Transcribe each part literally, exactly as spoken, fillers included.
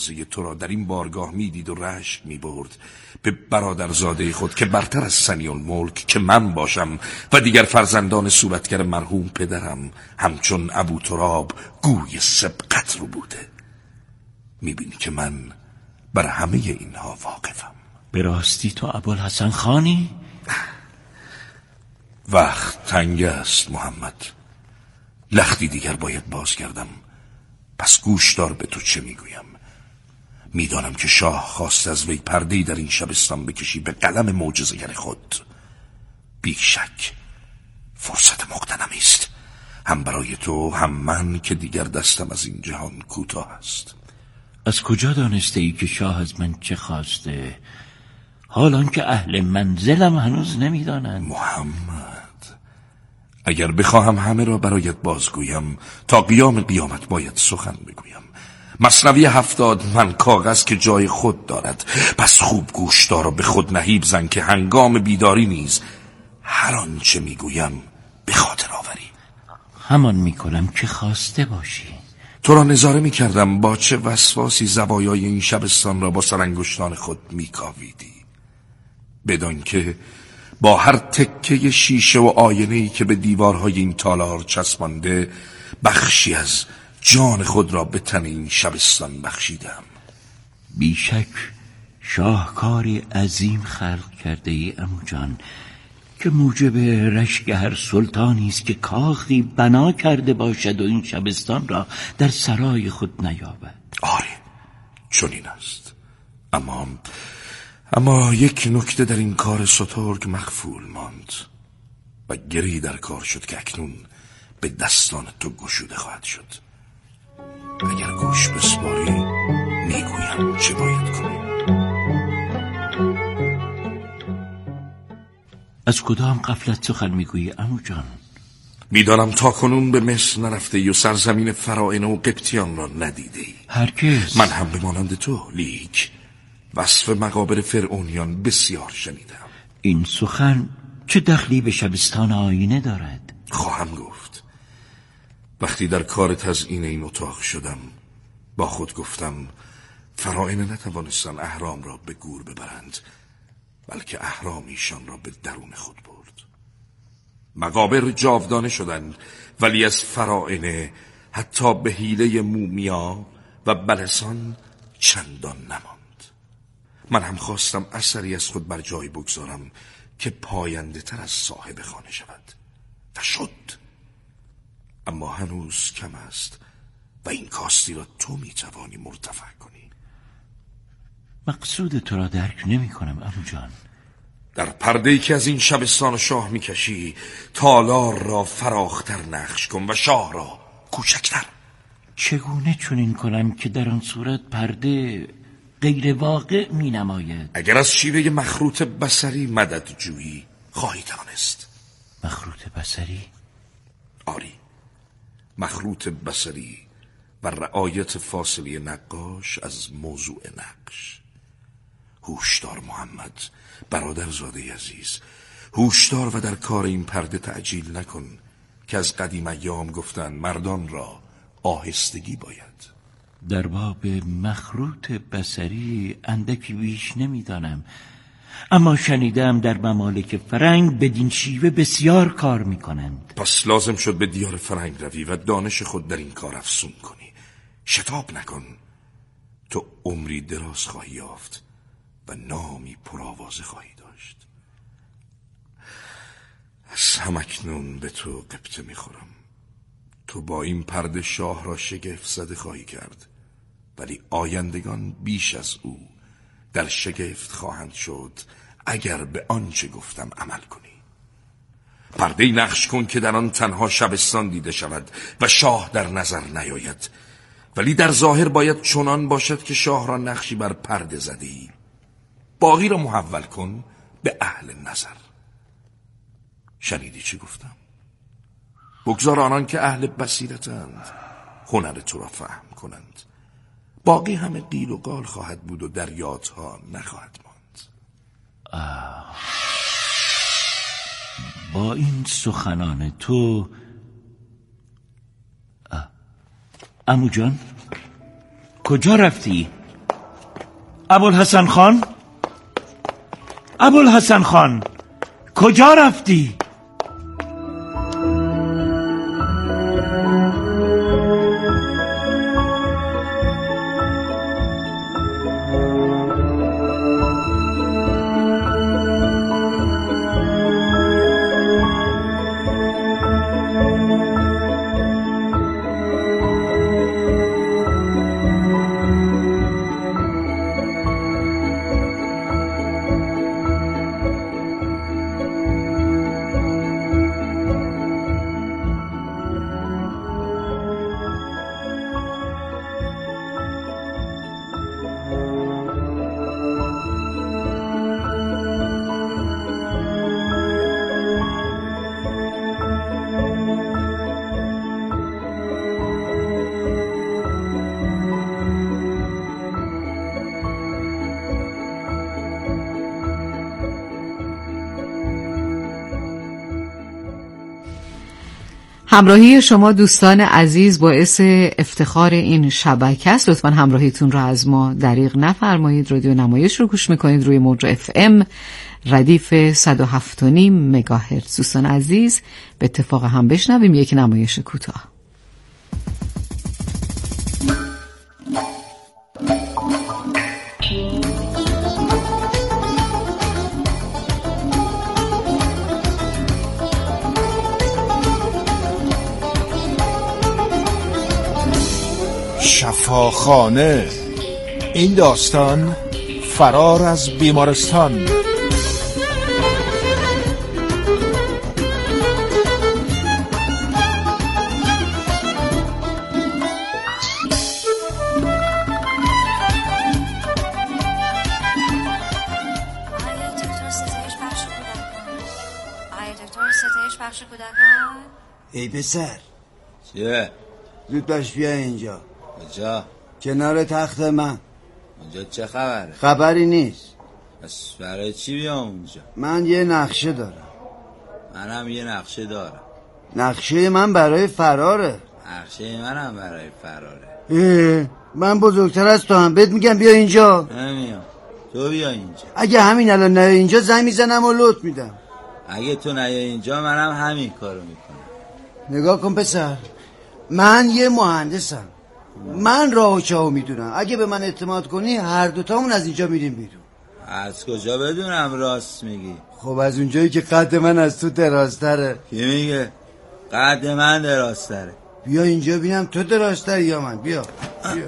تو را در این بارگاه میدید و رشک میبرد به برادرزاده خود که برتر از سنی الملک که من باشم و دیگر فرزندان صورتگر مرحوم پدرم همچون ابو تراب گوی سبقت رو بوده. میبینی که من بر همه اینها واقفم. به راستی تو ابوالحسن خانی؟ وقت تنگ است محمد، لختی دیگر باید باز کردم. پس گوش دار به تو چه میگویم. میدانم که شاه خواست از وی پرده‌ای در این شبستان بکشی به قلم معجزه‌گر خود. بی شک فرصت مغتنمی است، هم برای تو هم من که دیگر دستم از این جهان کوتاه است. از کجا دانسته ای که شاه از من چه خواسته، حالان که اهل منزلم هنوز نمیدانند؟ محمد، اگر بخواهم همه را برایت بازگویم تا قیام قیامت باید سخن بگویم. مثنوی هفتاد من کاغذ که جای خود دارد، پس خوب گوش دار و به خود نهیب زن که هنگام بیداری نیز هر آنچه میگویم به خاطر آوری. همان میکنم که خواسته باشی. تو را نظاره میکردم با چه وسواسی زوایای این شبستان را با سرانگشتان خود میکاویدی، بدان که با هر تکه شیشه و آینه‌ای که به دیوارهای این تالار چسبانده بخشی از جان خود را به تن این شبستان بخشیدم. بیشک شاهکاری عظیم خلق کرده ای عمو جان که موجب رشک هر سلطانی است که کاخی بنا کرده باشد و این شبستان را در سرای خود نیابد. آره چنین است، اما اما یک نکته در این کار سترگ مخفول ماند و گری در کار شد که اکنون به دستان تو گشوده خواهد شد. اگر گوش بسپاری میگویم چه باید کنی. از کدام غفلت سخن میگویی عمو جان؟ میدانم تا کنون به مصر نرفته و سرزمین فراعنه و قبطیان را ندیدی. هرگز. من هم به مانند تو، لیک وصف مقابر فرعونیان بسیار شنیدم. این سخن چه دخلی به شبستان آینه دارد؟ خواهم گفت. وقتی در کار تزیین این اتاق شدم با خود گفتم فراعنه نتوانستن اهرام را به گور ببرند، بلکه اهرام ایشان را به درون خود برد. مقابر جاودانه شدند، ولی از فراعنه حتی به حیله مومیا و بلسان چندان نماند. من هم خواستم اثری از خود بر جای بگذارم که پاینده تر از صاحب خانه شود و شد. اما هنوز کم است و این کاستی را تو میتوانی مرتفع کنی. مقصود تو را درک نمی کنم عمو جان. در پرده‌ای که از این شبستان شاه میکشی تالار را فراختر نقش کن و شاه را کوچکتر. چگونه چنین کنم که در آن صورت پرده غیر واقع می نماید؟ اگر از شیوه مخروط بصری مدد جویی خواهی توانست. مخروط بصری؟ آری، مخروط بصری و رعایت فاصله نقاش از موضوع نقش. هوشدار محمد برادرزاده عزیز، هوشدار و در کار این پرده تعجیل نکن که از قدیم ایام گفتن مردان را آهستگی باید. در باب مخروط بصری اندکی بیش نمیدانم، اما شنیدم در ممالک فرنگ بدین شیوه بسیار کار میکنند. پس لازم شد به دیار فرنگ روی و دانش خود در این کار افزون کنی. شتاب نکن، تو عمری دراز خواهی یافت و نامی پرآوازه خواهی داشت. از همکنون به تو قبطه میخورم. تو با این پرده شاه را شگفت زده خواهی کرد، ولی آیندگان بیش از او در شگفت خواهند شد اگر به آنچه گفتم عمل کنی. پرده نقش کن که در آن تنها شبستان دیده شود و شاه در نظر نیاید، ولی در ظاهر باید چنان باشد که شاه را نقشی بر پرده زدی. باقی را محول کن به اهل نظر. شنیدی چی گفتم؟ بگذار آنان که اهل بصیرتند هنر تو را فهم کنند. باقی همه قیل و قال خواهد بود و در یادها نخواهد ماند. آه. با این سخنان تو عمو جان کجا رفتی؟ ابوالحسن خان، ابوالحسن خان کجا رفتی؟ همراهی شما دوستان عزیز باعث افتخار این شبکه است. لطفاً همراهیتون رو از ما دریغ نفرمایید. رادیو نمایش رو گوش میکنید روی موج اف ام ردیف صد و هفت و نیم مگاهرتز. دوستان عزیز به اتفاق هم بشنویم یک نمایش کوتاه. شفاخانه، این داستان فرار از بیمارستان. ای پسر، چیه؟ زود باش بیا اینجا. کجا؟ کنار تخت من. اونجا چه خبره؟ خبری نیست. بس برای چی بیام اونجا؟ من یه نقشه دارم. منم یه نقشه دارم. نقشه من برای فراره. نقشه منم برای فراره. اه، من بزرگتر از تو هم. بهت میگم بیا اینجا. نمیام. تو بیا اینجا. اگه همین الان نه اینجا زنگ میزنم و لط میدم. اگه تو نه اینجا منم همین کارو میکنم. نگاه کن پسر، من یه مهندسم. من راه و چاهو میدونم. اگه به من اعتماد کنی هر دوتامون از اینجا میریم بیرون. از کجا بدونم راست میگی؟ خب از اونجایی که قد من از تو درازتره. کی میگه؟ قد من درازتره. بیا اینجا ببینم تو درازتر یا من. بیا بیا.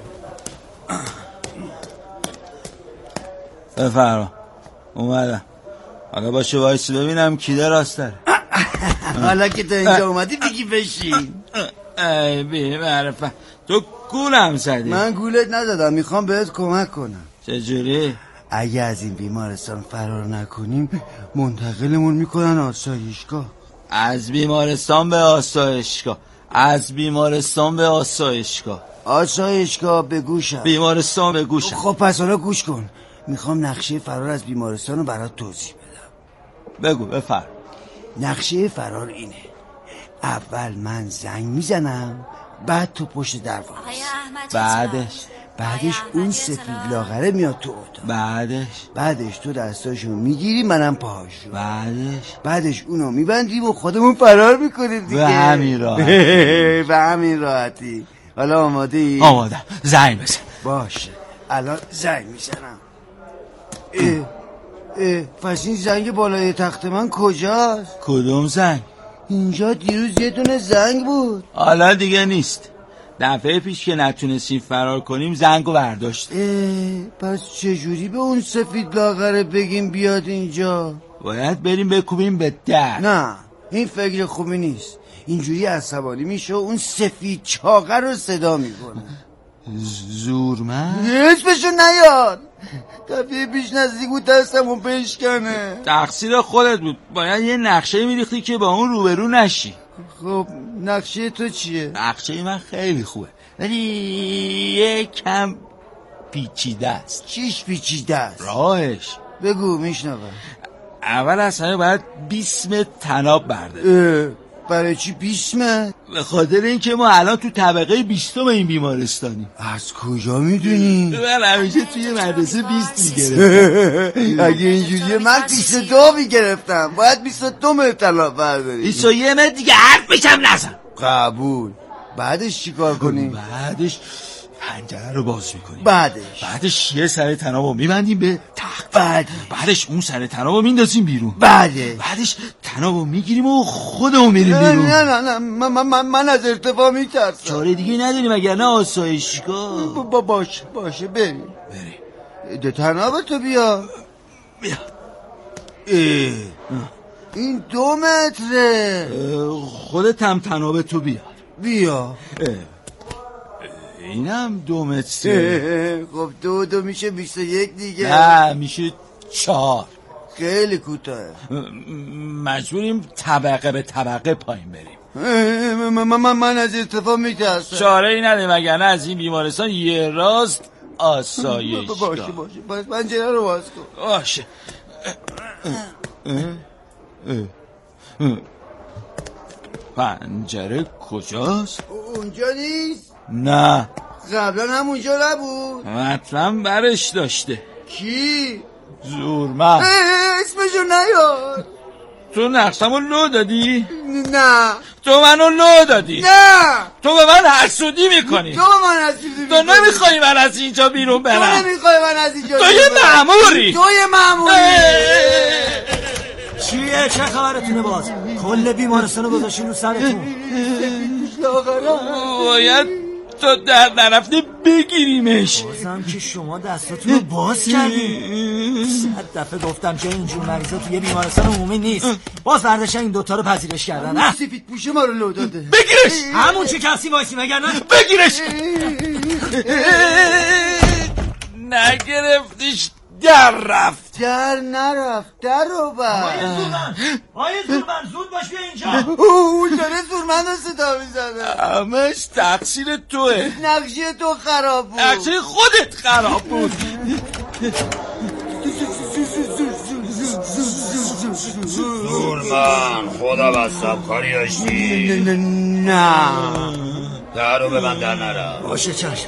بفرما اومدم. حالا باشه وایس ببینم کی درازتره. حالا که تو اینجا اومدی بگی بشین. ای بی معرفت، تو گولم زدی. من گولت ندادم، میخوام بهت کمک کنم. چجوری؟ اگه از این بیمارستان فرار نکنیم منتقلمون میکنن آسایشگاه. از بیمارستان به آسایشگاه، از بیمارستان به آسایشگاه، آسایشگاه به گوشم، بیمارستان به گوشم. خب پس حالا گوش کن، میخوام نقشه فرار از بیمارستان رو برات توضیح بدم. بگو بفرم. نقشه فرار اینه: اول من زنگ میزنم، بعد تو پشت در وایس، بعدش بعدش اون سفید لاغره میاد تو اتاق، بعدش بعدش تو دستاشو میگیری منم پاهاشو، بعدش بعدش اونو میبندیم و خودمون فرار میکنیم دیگه. به همین راحتی. به همین راحتی. حالا آماده ای؟ آمادم. زنگ بزن. باشه الان زنگ میزنم. اه اه پس این زنگ بالای تخت من کجاست؟ کدوم زنگ؟ اینجا دیروز یه دونه زنگ بود. حالا دیگه نیست. دفعه پیش که نتونستیم فرار کنیم زنگو برداشت. پس چجوری به اون سفید لاغره بگیم بیاد اینجا؟ باید بریم بکوبیم به در. نه این فکر خوبی نیست. اینجوری عصبانی میشه و اون سفید چاقه رو صدا میکنه. زورمند؟ اسمشو نیار. دفعه پیش نزدیک بود دستمو بشکنه. تقصیر خودت بود. باید یه نقشه میریختی که با اون روبرو نشی. خب نقشه تو چیه؟ نقشه من خیلی خوبه ولی یه کم پیچیده است. چیش پیچیده است؟ راهش بگو میشنوم. اول از همه باید بیسم تناب برداری. برای چی بیست متر؟ به خاطر اینکه ما الان تو طبقه بیستم این بیمارستانیم. از کجا میدونی؟ من همیشه توی مدرسه بیست میگرفتم. اگه اینجوریه من بیست و دو میگرفتم. باید بیست و دو متر طلاق برداری. بیست و یک متر دیگه حرف بشم نزن. قبول. بعدش چی کار کنی؟ بعدش پنجره رو باز میکنیم. بعدش بعدش یه سر تنابو میبندیم به تخت. بعد بعدش اون سر تنابو میندازیم بیرون. بعدش بعدش تنابو میگیریم و خودمون میریم بیرون. نه نه نه من, من, من از ارتفاع میترسم. چاره دیگه نداریم اگر نه آسایشگاه. با باشه باشه بریم بریم. ده تنابه تو بیا. بیا. این دو متره. خودت هم تنابه تو بیار. بیا. اینم دو متره. خب دو دو میشه بیست و یک دیگه. نه میشه چهار. خیلی کوتاه. مجبوریم طبقه به طبقه پایین بریم. من, من, من از ارتفاع میترسم. چاره ای نداریم اگر نه از این بیمارستان یه راست آسایشگاه. باشه باشه باشه پنجره رو باز کن. باشه. پنجره کجاست؟ اونجا نیست؟ نه قبلا هم اونجا نبود. مطلب برش داشته. کی؟ زورمن. اسمشو نیار. تو نقشمو لو دادی؟ نه. تو منو لو دادی؟ نه. تو به من حسودی میکنی. تو به من حسودی میکنی. تو نمیخوای من از اینجا بیرون برم. تو نمیخوای من از اینجا تو یه مأموری. تو یه مأموری. چیه؟ چه خبرتونه باز؟ کل بیمارستانو گذاشتین رو سرتون. باید تو در نرفته بگیریمش. بازم که شما دستاتون رو باز کردین. صد دفعه گفتم که اینجور مریضا توی بیمارستان عمومی نیست. باز برداشتن این دوتا رو پذیرش کردن. اون سفید پوشه ما رو لو داده. بگیرش. همون چه کسی وایسی مگر نه؟ بگیرش. نگرفتیش در رفت. در نرفت در رو بر. آیه زورمن آیه زورمن زود باش بیا اینجا. اون داره زورمن رو صدا میزنه. همش تقصیر توه. نقشه تو خراب بود. نقشه خودت خراب بود. زورمن خدا بستم کاری داشتی؟ نه در رو ببند در نرم. باشه چشم.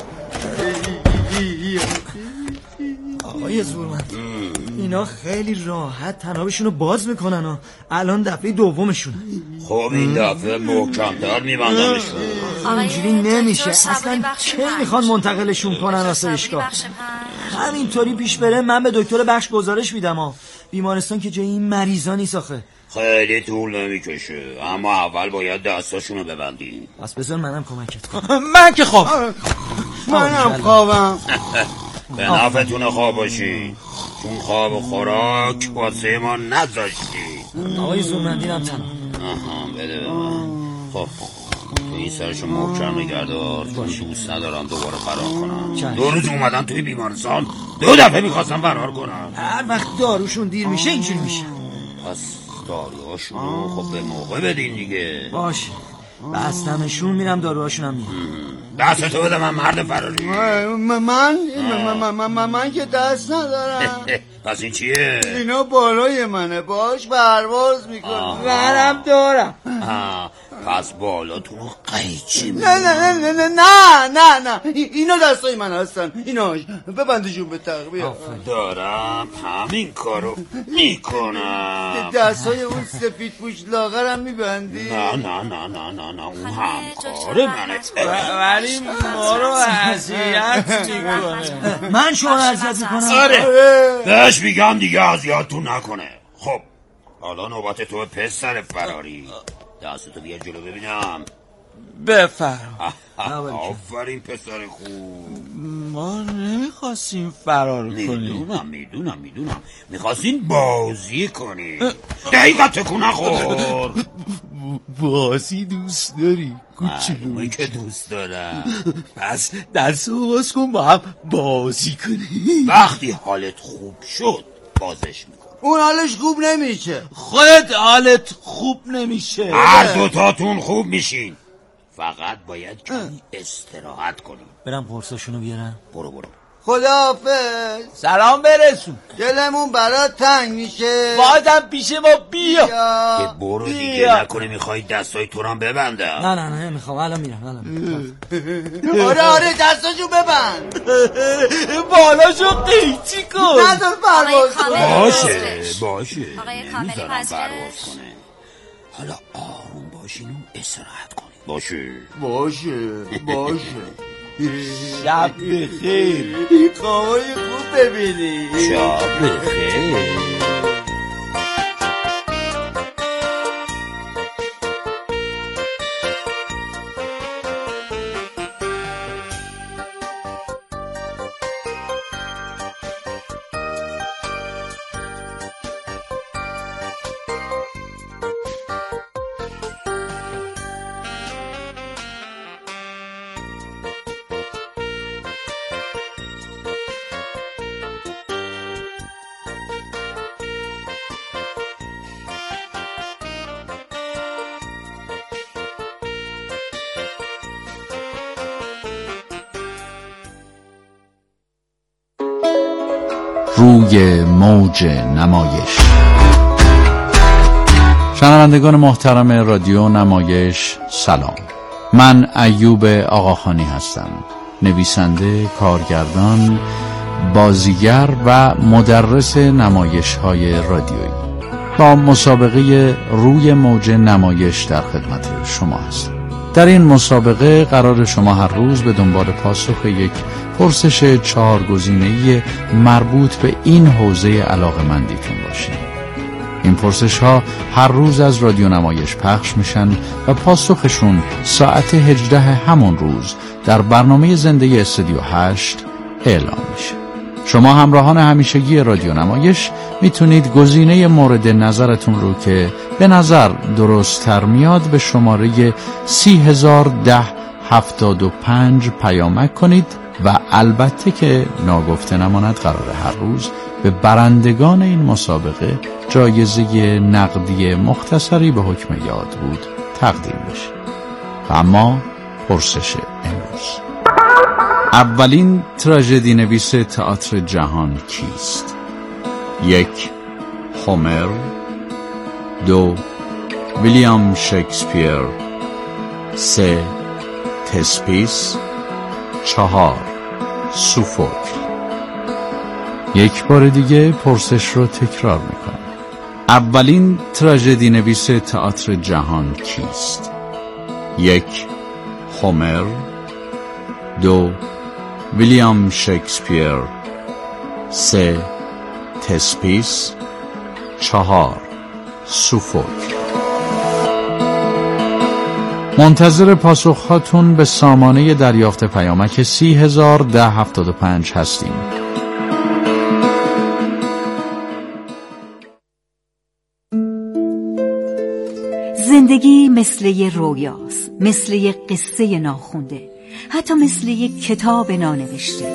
آقای زورمن اینا خیلی راحت تنابشون رو باز میکنن و الان دفعه دومشون. خب این دفعه محکم‌تر میبندمشون. اینجوری نمیشه. اصلا چه میخوان منتقلشون کنن آسایشگاه؟ همینطوری پیش بره من به دکتر بخش گزارش میدم ها. بیمارستان که جای این مریضا نیست آخه. خیلی طول نمیکشه اما اول باید دستاشونو ببندی. پس بذار منم کمکت کنم. من که خواب. منم خوابم. به نفعتون خواب باشی چون خواب و خوراک واسه ما نذاشتی. آقای زورمندین هم تنم. آها بده به من. خب تو این سرشو محکم نگردار چون دوست ندارم دوباره فرار کنم. دو روز اومدن توی بیمارستان دو دفعه میخواستم فرار کنم. هر وقت داروشون دیر میشه اینجوری میشه. پس داروهاشونو خب به موقع بدین دیگه. باشه بستمشون میرم داروهاشون هم میرم. دست تو بده من مرد فراری. من من من من که دست ندارم. پس این چیه؟ اینا بالای منه باش پرواز میکنه. منم دارم. پس بالاتون رو قیچی نه نه نه نه نه نه نه اینا دستای من هستن. اینا ببندشون به تقویه. دارم همین کارو میکنم. دستای اون سفید پوش لاغرم میبندی؟ نه نه نه نه نه نه اون همکار منه. ولی ما رو اذیت میکنه. من شما رو اذیت میکنم؟ آره بهش میگم دیگه اذیتتون نکنه. خب حالا نوبت تو پسر فراری. دستتو بیا جلو ببینم. بفرم. آفرین پسر خوب. ما نمیخواستیم فرار کنیم. میدونم میدونم میدونم میخواستین بازی کنی. دقیقا تکون نخور. بازی دوست داری کوچولویی که دوست دارم. پس دست رو باز کن با هم بازی کنی. وقتی حالت خوب شد بازش میکن. اون حالش خوب نمیشه. خودت حالت خوب نمیشه. هر دوتاتون خوب میشین فقط باید کمی استراحت کنیم. برم قرصاشونو بیارم. برو برو. خداحافظ. سلام برسون. دلمون برات تنگ میشه. بازم پیش ما بیا. بیا برو دیگه، نکنه میخوای دستای تو رام ببندم. نه نه نه میخوام، الان میرم الان. آره آره دستاشو ببند. بالاشو قیچی کن. نذار پرواز کنه. باشه باشه آقای کاملی پرواز کنه. حالا آروم باشین و استراحت کنین. باشه باشه باشه. شب بخیر. خوابای خوب ببینی. شب بخیر. روی موج نمایش. شنوندگان محترم رادیو نمایش سلام. من ایوب آقاخانی هستم، نویسنده، کارگردان، بازیگر و مدرس نمایش های رادیویی. با مسابقه روی موج نمایش در خدمت شما هستم. در این مسابقه قرار شما هر روز به دنبال پاسخ یک پرسش چهار گزینه‌ای مربوط به این حوزه علاقه‌مندیتون باشید. این پرسش ها هر روز از رادیو نمایش پخش میشن و پاسخشون ساعت هجده همون روز در برنامه زنده استودیو هشت اعلام میشه. شما همراهان همیشگی رادیو نمایش میتونید گزینه مورد نظرتون رو که به نظر درست تر میاد به شماره سی هزار ده هفتاد و پنج پیامک کنید و البته که ناگفته نماند قراره هر روز به برندگان این مسابقه جایزه نقدی مختصری به حکم یاد بود تقدیم بشه. اما پرسش امروز: اولین تراژدی نویس تئاتر جهان کیست؟ یک، هومر. دو، ویلیام شکسپیر. سه، تسپیس. چهار، سوفوکل. یک بار دیگه پرسش رو تکرار میکنم. اولین تراژدی نویس تئاتر جهان کیست؟ یک، هومر. دو، ویلیام شکسپیر. سه، تسپیس. چهار، سوفوکل. منتظر پاسخهاتون به سامانه دریافت پیامک سی هزار ده هفتاد و پنج هستیم. زندگی مثل یه رویاست، مثل یه قصه ناخونده، حتی مثل یه کتاب نانوشته.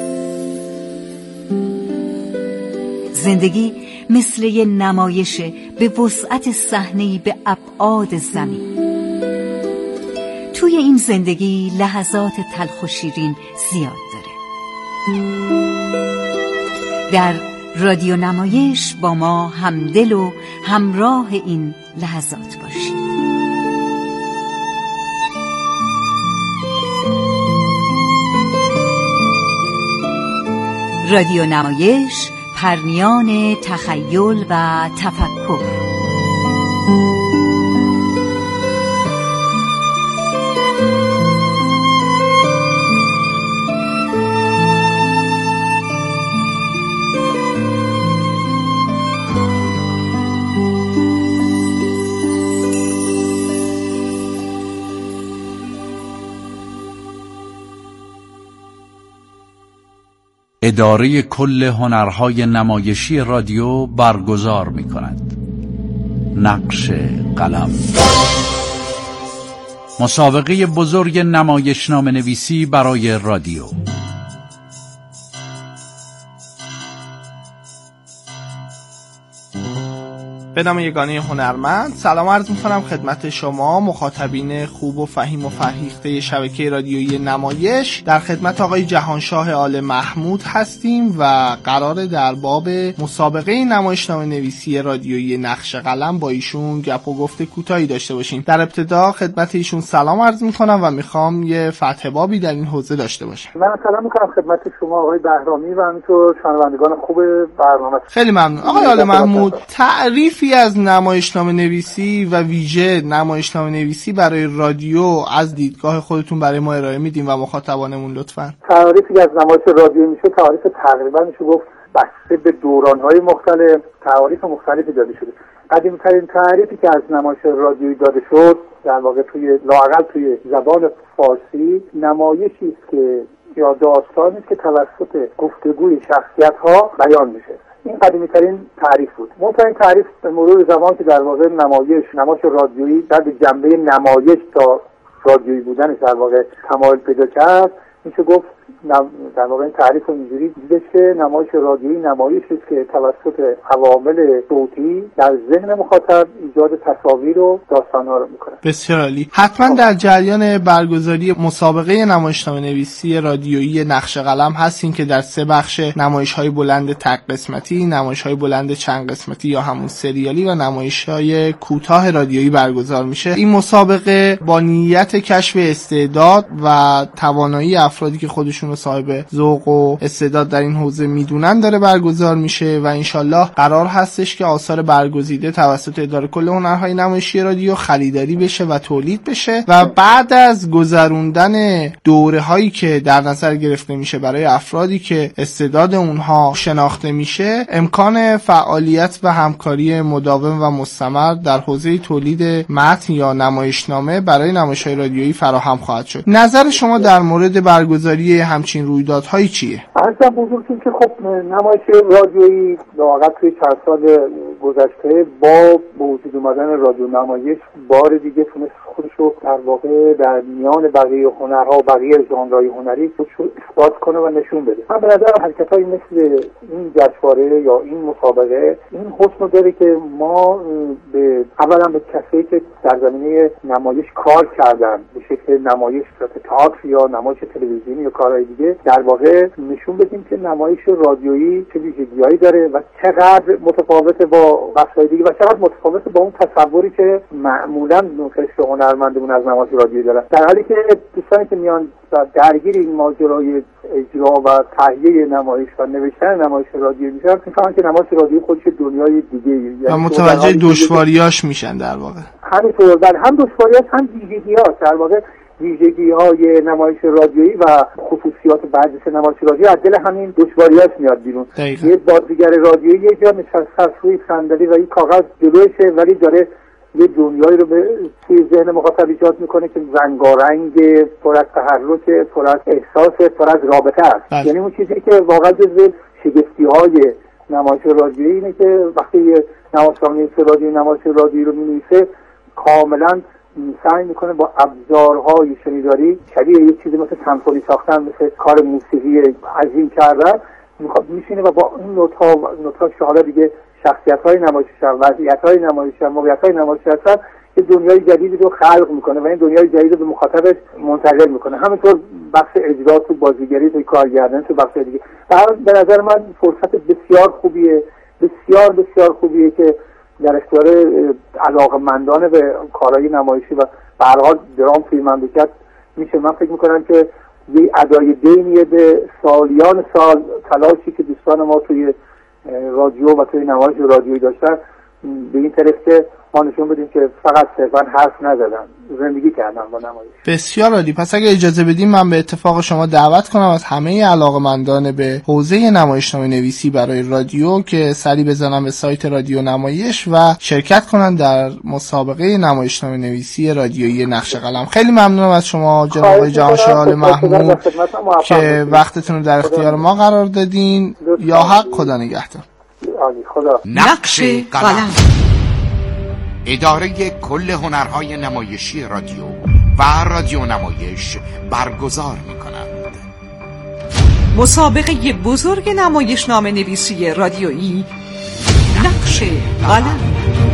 زندگی مثل یه نمایش به وسعت صحنه‌ای به ابعاد زمین. توی این زندگی لحظات تلخ و شیرین زیاد داره. در رادیو نمایش با ما همدل و همراه این لحظات باشید. رادیو نمایش، پرنیان تخیل و تفکر. اداره کل هنرهای نمایشی رادیو برگزار می کند. نقش قلم. مسابقه بزرگ نمایشنامه نویسی برای رادیو. به نام یگانه هنرمند سلام عرض می‌کنم خدمت شما مخاطبین خوب و فهیم و فرهیخته شبکه رادیویی نمایش. در خدمت آقای جهانشاه آل محمود هستیم و قراره در باب مسابقه نمایشنامه نویسی رادیویی نقش قلم با ایشون گپ و گفت کوتاهی داشته باشیم. در ابتدا خدمت ایشون سلام عرض می‌کنم و می‌خوام یه فتح بابی در این حوزه داشته باشم. من سلام می‌کنم خدمت شما آقای بهرامی و همینطور شنوندگان خوب برنامه. خیلی ممنون. آقای آل محمود، تعریف از نمایشنامه نویسی و ویژه نمایشنامه نویسی برای رادیو از دیدگاه خودتون برای ما ارائه میدیم و مخاطبانمون لطفاً. تعریفی از نمایش رادیو میشه تعریف تقریبا میشه گفت بسته به دوران‌های مختلف تعریف مختلفی داده شده. قدیمی‌ترین تعریفی که از نمایش رادیویی داده شد در واقع توی لااقل توی زبان فارسی نمایشی است که یا داستانی است که توسط گفتگوی شخصیت‌ها بیان میشه. این قدیمی ترین تعریف بود. مهمترین تعریف به مرور زمان که در واقع نمایش نمایش رادیویی در جنبه نمایش تا رادیویی بودنش در واقع تمایل پیدا کرد، میشه گفت در واقع این تعریف رو اینجوری دیده که نمایش رادیویی نمایشی است که توسط عوامل صوتی در ذهن مخاطب ایجاد تصاویر و داستان‌ها رو میکنه. بسیار عالی. حتما در جریان برگزاری مسابقه نمایشنامه نویسی رادیویی نقش قلم هستین که در سه بخش نمایش‌های بلند تک قسمتی، نمایش‌های بلند چند قسمتی یا همون سریالی و نمایش‌های کوتاه رادیویی برگزار میشه. این مسابقه با نیت کشف استعداد و توانایی افرادی که خودشون صاحب ذوق و استعداد در این حوزه میدونن داره برگزار میشه و انشالله قرار هستش که آثار برگزیده توسط اداره کل هنرهای نمایشی رادیو خریداری بشه و تولید بشه و بعد از گذروندن دوره هایی که در نظر گرفته میشه برای افرادی که استعداد اونها شناخته میشه، امکان فعالیت و همکاری مداوم و مستمر در حوزه تولید متن یا نمایشنامه برای نمایش‌های رادیویی فراهم خواهد شد. نظر شما در مورد برگزاری همچین رویدادهایی چیه؟ عرضم بزرگتون که خب نمایش رادیویی واقعا توی چند سال گذشته با وجود اومدن رادیو نمایش بار دیگه تونست خودش رو در واقع در میان بقیه هنرها و بقیه ژانرهای هنری خودش رو اثبات کنه و نشون بده. من به نظرم حرکت‌هایی مثل این جشنواره یا این مسابقه این حسن داره که ما به اولا به کسایی که در زمینه نمایش کار کردن به شکل نمایش تئاتر یا نمایش تلویزیونی یا کارهای دیگه در واقع نشون بدیم که نمایش رادیویی چه ویژگی‌هایی داره و چقدر متفاوته با بخش‌های دیگه و چقدر متفاوته با اون تصوری که معمولاً نوشته هنرمندمون از نمایش رادیویی دارن. در حالی که دوستانی که میان درگیر این ماجرای اجرا و تهیه نمایش و نوشتن نمایش رادیویی میشن، میفهمن که نمایش رادیویی خودش دنیای دیگه‌ایه و متوجه دشواریاش میشن. در واقع همینطور در هم دشواریاش هم ویژگی‌هاست. در واقع ویژگی‌های نمایش رادیویی و خصوصیات بعضی نمایش رادیویی از دل همین دشواریاش میاد بیرون. یه بازیگر رادیویی یه جا نشسته روی صندلی و این کاغذ جلوشه ولی داره یه دنیایی رو به توی ذهن مخاطب ایجاد میکنه که رنگارنگ، پر از تحرک، پر از احساس، پر از رابطه است. یعنی اون چیزی که واقعا جزو شگفتی‌های نمایش رادیویی اینه که وقتی یه نمایشنامه رادیویی نمایش رادیویی رو می‌نویسه کاملاً سعی میکنه با ابزارهای شنیداری شبیه یک چیزی مثل سمفونی ساختن، مثل کار موسیقی عظیم کردن، میخواد میشینه و با این نوت‌ها نوت‌ها که حالا دیگه شخصیت‌های نمایشگر، وضعیت‌های نمایشگر، موقعیت‌های نمایشگر هستن، یه دنیای جدیدی رو خلق میکنه و این دنیای جدید رو به مخاطبش منتقل میکنه. همینطور بخش اجرا تو بازیگری تو کارگردانی تو بخش دیگه. به نظر من فرصت بسیار خوبیه، بسیار بسیار خوبیه که در اختیار علاقه‌مندان به کارهای نمایشی و به هر حال درام توی مملکت میشه. من فکر میکنم که یه ادای دینیه به سالیان سال تلاشی که دوستان ما توی رادیو و توی نمایش رادیویی داشتن به این طرف که ما نشون بدیم که فقط صرفاً حرف نزدن، زندگی کردن با نمایش. بسیار عالی. پس اگه اجازه بدیم من به اتفاق شما دعوت کنم از همه علاقه‌مندان به حوزه نمایشنامه نویسی برای رادیو که سری بزنن به سایت رادیو نمایش و شرکت کنن در مسابقه نمایشنامه نویسی رادیویی نقش قلم. خیلی ممنونم از شما جناب جهانشاه آل محمود که وقتتون رو در اختیار ما قرار دادین. یا حق، خدا نگهدار. خدا. نقش قلم، اداره کل هنرهای نمایشی رادیو و رادیو نمایش برگزار می‌کنند. مسابقه بزرگ نمایشنامه نویسی رادیویی نقش قلم.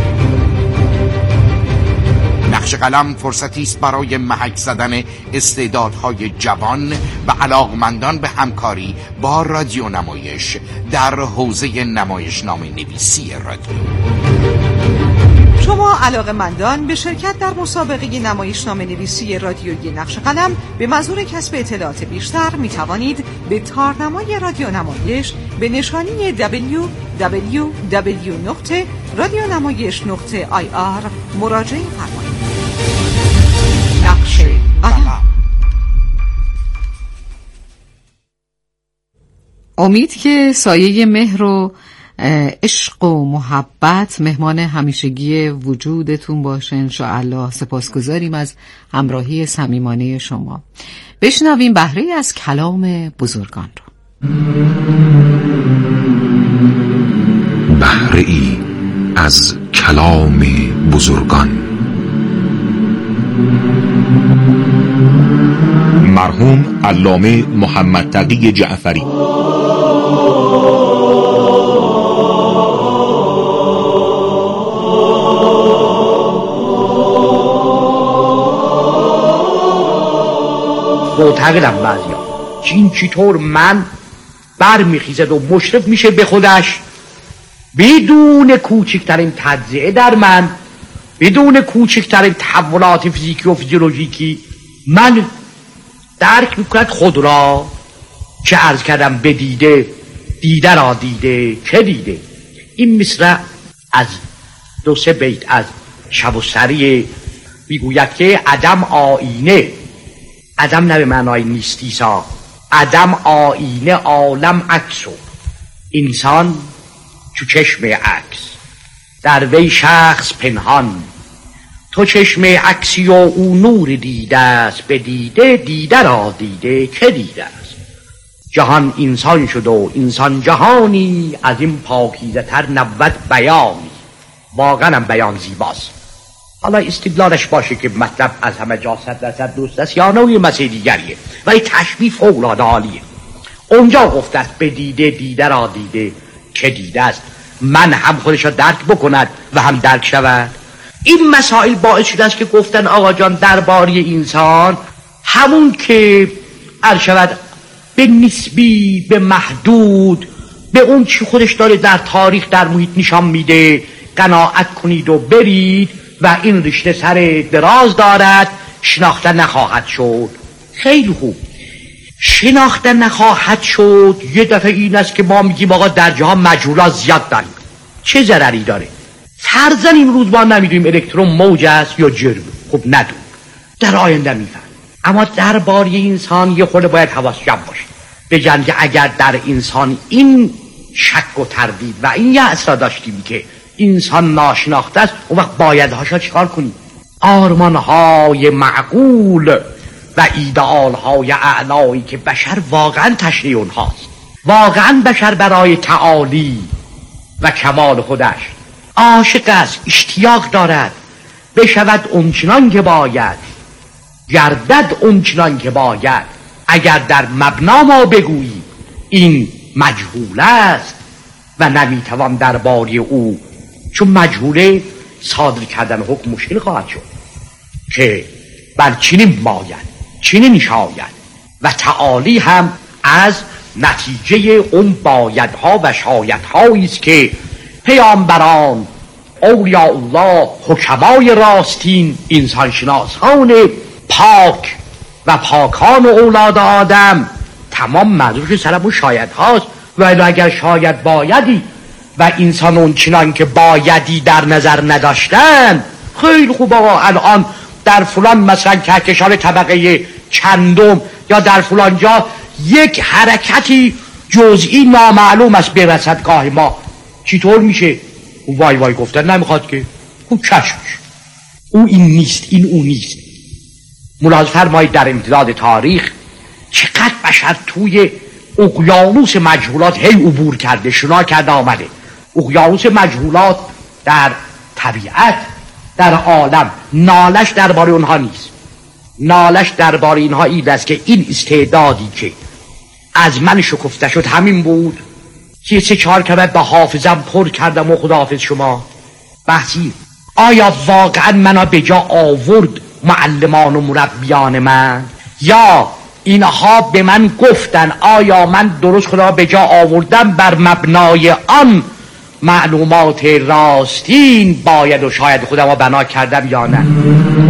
نقش قلم فرصتی است برای محک زدن استعدادهای جوان و علاقمندان به همکاری با رادیو نمایش در حوزه نمایشنامه نویسی رادیو. شما علاقه‌مندان به شرکت در مسابقه نمایشنامه نویسی رادیویی نقش قلم به منظور کسب اطلاعات بیشتر می توانید به تارنمای رادیو نمایش به نشانی دبلیو دبلیو دبلیو نقطه رادیو نمایش نقطه آی آر مراجعه فرمایید. نقش قلم. امید که سایه مهر و عشق و محبت مهمان همیشگی وجودتون باشه انشاءالله. سپاسگزاریم از همراهی صمیمانه شما. بشنویم بهره از کلام بزرگان رو. بهره ای از کلام بزرگان. مرحوم علامه محمد تقی جعفری. معتقدم بعضیا چین چطور من بر میخیزد و مشرف میشه به خودش بدون کوچکترین تجزیه در من، بدون کوچکترین تحولات فیزیکی و فیزیولوژیکی من درک میکند خود را. چه عرض کردم بدیده دیده را دیده که دیده. این مصرع از دو سه بیت از شب و سری میگوید که عدم آینه، عدم نه به معنای نیستی سا، عدم آینه عالم عکسو، انسان چو چشم عکس در وی شخص پنهان، تو چشم عکسی و او نور دیده است، به دیده دیده را دیده که دیده است. جهان انسان شد و انسان جهانی، از این پاکیزه تر نبود بیانی. واقعا هم بیان زیباست. حالا استدلالش باشه که مطلب از همه جا صد درصد درست است یا نوعی مسئله دیگریه، ولی تشبیه فوق‌العاده عالیه. اونجا گفته است به دیده دیده را دیده که دیده است، من هم خودش را درک بکند و هم درک شود. این مسائل باعث شده است که گفتن آقا جان درباره انسان همون که عرض شود به نسبی به محدود به اون چی خودش داره در تاریخ در محیط نشان میده قناعت کنید و برید و این رشته سر دراز دارد، شناخته نخواهد شد. خیلی خوب، شناخته نخواهد شد یه دفعه این است که ما میگیم آقا در جهان مجهولات زیاد داریم. چه ضرری داره؟ فرضاً این روز ما نمیدونیم الکترون موج است یا جرم، خب ندون، در آینده میفهم. اما درباره انسان یه خورده باید حواس جمع باشه. بگن که اگر در انسان این شک و تردید و این یأس را داشتیم که انسان ناشناخته است، اون وقت بایدهاشا چیکار کنیم؟ آرمانهای معقول و ایدئالهای اعلایی که بشر واقعا تشنه اونهاست، واقعا بشر برای تعالی و کمال خودش عاشق است، اشتیاق دارد بشود اونچنان که باید، گردد اونچنان که باید. اگر در مبنا ما بگویی این مجهول است و نمیتوان درباره او، چون مجهوله صادر کردن حکم مشکل خواهد شد که بر چنین باید چنین شاید، و تعالی هم از نتیجه اون بایدها و شایدهایی است که پیامبران، اولیاء الله، حکمای راستین، انسانشناسان پاک و پاکان و اولاد آدم تمام مدروش سر اون شاید هاست. و اگر شاید بایدی و انسان اون چنان که بایدی در نظر نداشتن، خیلی خوب آقا الان در فلان مثلا کهکشان طبقه چندم یا در فلان جا یک حرکتی جزئی نامعلوم است برسد گاه ما، چطور میشه؟ وای وای گفتن نمیخواد که خوب کشش او این نیست، این او نیست. ملاحظه فرمایید در امتداد تاریخ چقدر بشر توی اقیانوس مجهولات هی عبور کرده، شنا کرده آمده. اقیانوس مجهولات در طبیعت، در عالم، نالش درباره اونها نیست. نالش درباره اینها این است که این استعدادی که از من شکفته شد همین بود که سه چهار کلمه به حافظم پر کردم و خداحافظ شما. بحثی آیا واقعا منو به جا آورد معلمان و مربیان من، یا اینها به من گفتن آیا من درست خدا به جا آوردم بر مبنای آن معلومات راستین باید و شاید خودم رو بنا کردم یا نه؟